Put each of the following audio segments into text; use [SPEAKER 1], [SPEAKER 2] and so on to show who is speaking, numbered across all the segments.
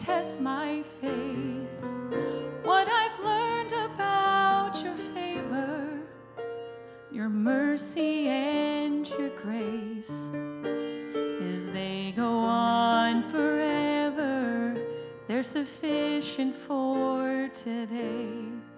[SPEAKER 1] test my faith. What I've learned about your favor, your mercy and your grace, is they go on forever. They're sufficient for today.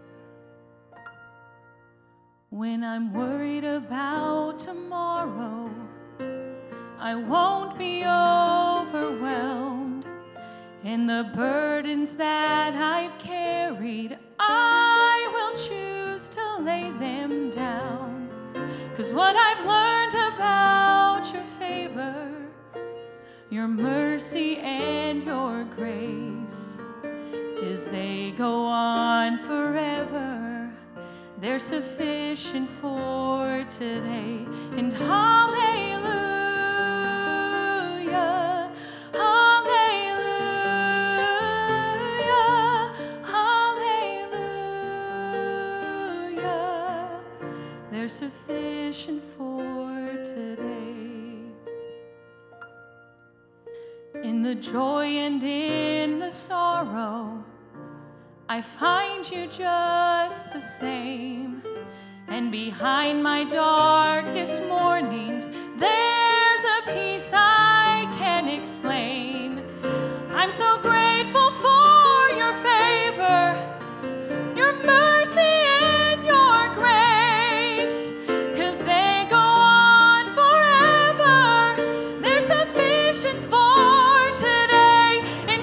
[SPEAKER 1] When I'm worried about tomorrow, I won't be overwhelmed. And the burdens that I've carried, I will choose to lay them down. 'Cause what I've learned about your favor, your mercy and your grace, is they go on forever. They're sufficient for today. And hallelujah, hallelujah, hallelujah. They're sufficient for today. In the joy and in the sorrow, I find you just the same. And behind my darkest mornings, there's a peace I can't explain. I'm so grateful for your favor, your mercy and your grace, 'cause they go on forever. They're sufficient for today. And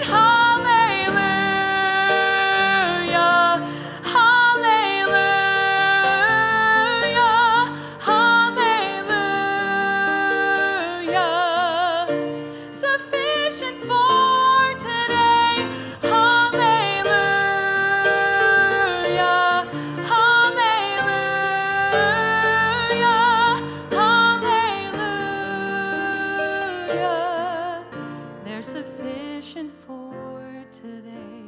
[SPEAKER 1] hallelujah, hallelujah, hallelujah. Sufficient for today. Hallelujah, hallelujah, hallelujah. They're sufficient for today.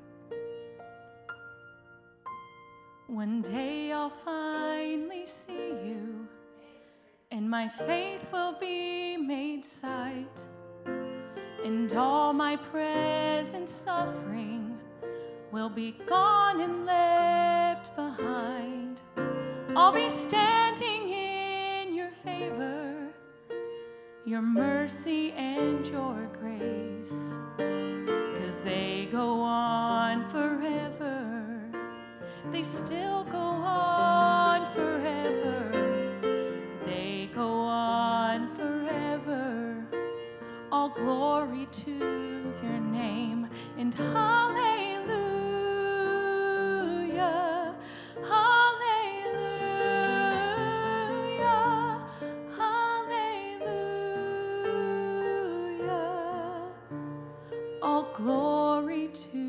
[SPEAKER 1] One day I'll finally see you, and my faith will be made sight, and all my present suffering will be gone and left behind. I'll be standing in your favor, your mercy and your grace, 'cause they go on forever. They still go on forever. They go on forever. All glory to your name. And hallelujah, hallelujah, hallelujah. All glory to